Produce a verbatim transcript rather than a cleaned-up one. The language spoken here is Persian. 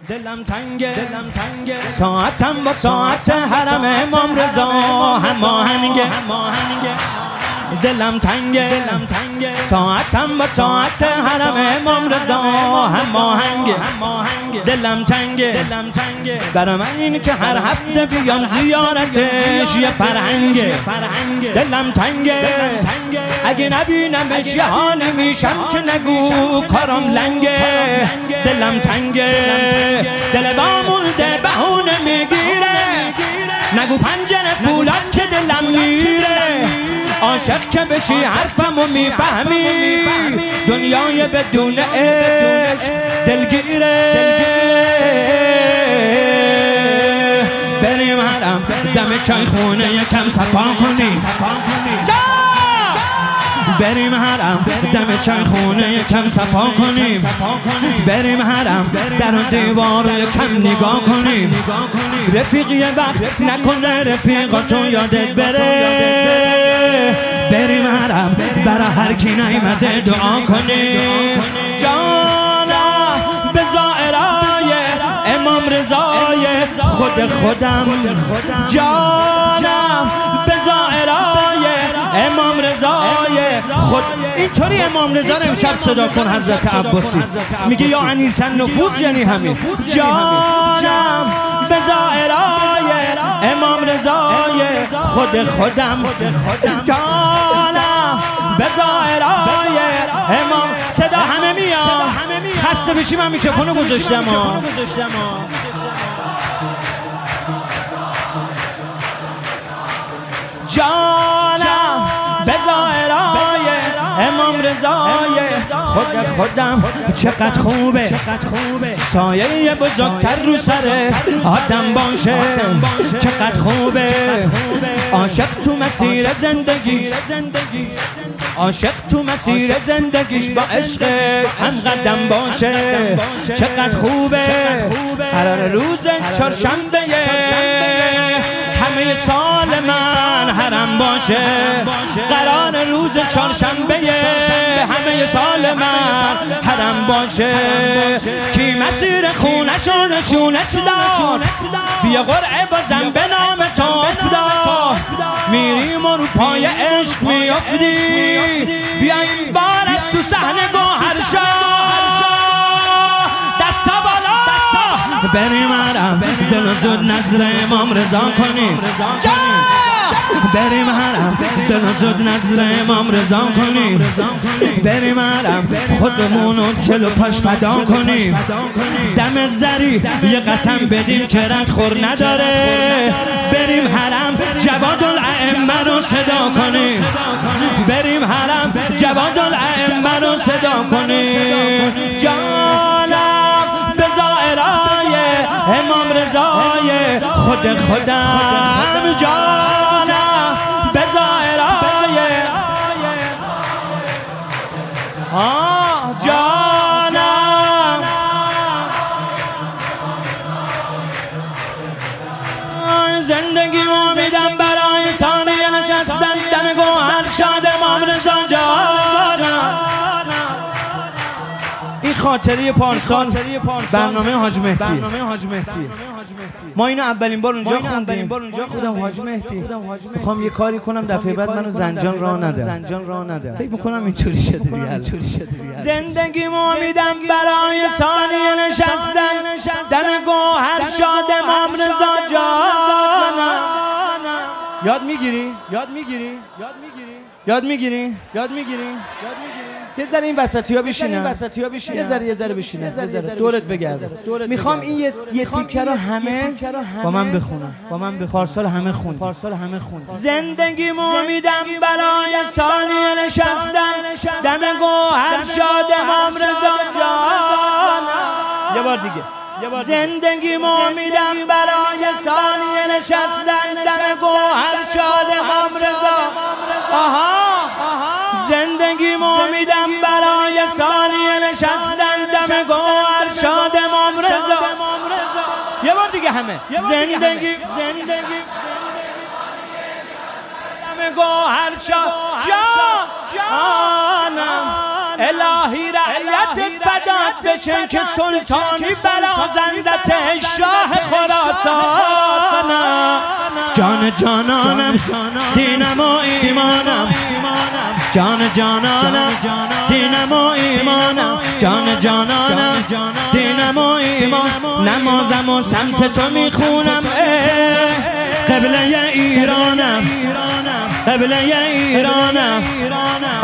دلم تنگه دلم تنگه ساعتم با ساعت حرم امام رضا هماهنگه هماهنگه دلم تنگه دلم تنگه ساعتم با ساعت حرم امام رضا هماهنگه هماهنگه دلم تنگه دلم تنگه برای من این که هر هفته بیام زیارتش یه فرهنگه فرهنگه دلم تنگه اگه نبینمش یه حالی میشم که نگو کارم لنگه دلم تنگه دل بامونده بهونه میگیره نگو پنجره فولاد که دلم میره عاشق که بشی حرفمو میفهمی دنیای بدون عشق دلگیره بریم حرم دم چای خونه یکم صفا کنیم بریم حرم دم چای خونه یکم صفا کنیم بریم حرم در اون دیوار یکم نگاه کنیم رفیق یه وقت نکنه رفیقاتو یادت بره بریم حرم برا هر کی نیامده دعا کنیم جانا به زائرای امام رضای خود خودم جانا به زائرای امام رضای خود اینطوری امام رضا رو امشب صدا کن حضرت عباسی میگه یا انیس النفوس یعنی همین جانم به زائرای امام رضای خود خودم جانم به زائرای امام صدا همه میاد خسته بشی من میکروفونو گذاشتم جانم به زائرای امام رضای خود خودم چقدر خوبه سایه بزرگتر رو سر آدم باشه چقدر خوبه عاشق تو مسیر زندگی عاشق تو مسیر زندگیش با عشق هم قدم باشه چقدر خوبه قرار روز چهارشنبه همه سال من حرم باشه قرار روز چهارشنبه همه سال من حرم باشه کی مسیر خونشو نشونت داد بیا قرعه بازم به نام تو افتاد میریم و رو پای عشق میافتیم بیاییم بار از تو صحنه گوهر شاه دستا بالا بریم حرم دل و زود نظر امام رضا کنیم بریم حرم دل و زود نظر امام رضا کنیم بریم حرم خودمونو جلو پاش فدا کنیم دم زری یه قسم بدیم که رد خور نداره بریم حرم جواد الائمه رو صدا کنیم بریم حرم جواد الائمه رو صدا کنیم جانم به زائرای امام رضای خود خودم جانم به زائرای آه جانم زندگی ما میدم برای ثانیه نشستن دم گوهر شاد امام رضا جانم این خاطره پارسال برنامه حاج مهدی ما اینو اولین بار اونجا خوندیم خودم حاج مهدی میخوام یه کاری کنم دفعه بعد منو زنجان راه نده زنجان راه نده فکر میکنم اینطوری شده دیگه زندگی ما میدم برای ثانیه نشستن دم گوهر شاد امام رضا جانم یاد میگیری یاد میگیری یاد میگیری یاد میگیری یاد میگیری یه ذره این وسطی‌ها بشینن یه ذره یه ذره بشینن یه ذره دورت بگرده میخوام این یه یه تیکه رو همه با من بخونن با من به پارسال همه خون پارسال همه خون زندگی مو میدم برای ثانیه نشستن دم گوهر شاد امام رضا جانم یه بار دیگه زندگی مو میدم برای ثانیه نشستن دم گوهر شاد امام رضا آها زندگی مو میدم برای ثانیه نشستن دم گوهر شاد امام رضا یه بار دیگه همه زندگی زندگی دم گوهر شاد جانم الهی رعیتت فدات بشن که سلطانی برازندت شاه خراسانم. جان جانانم دینم و ایمانم، جان جانانم دینم و ایمانم، جان جانانم دینم و ایمان. نمازم و سمت تو میخونم، قبله ایرانم، قبله ایرانم.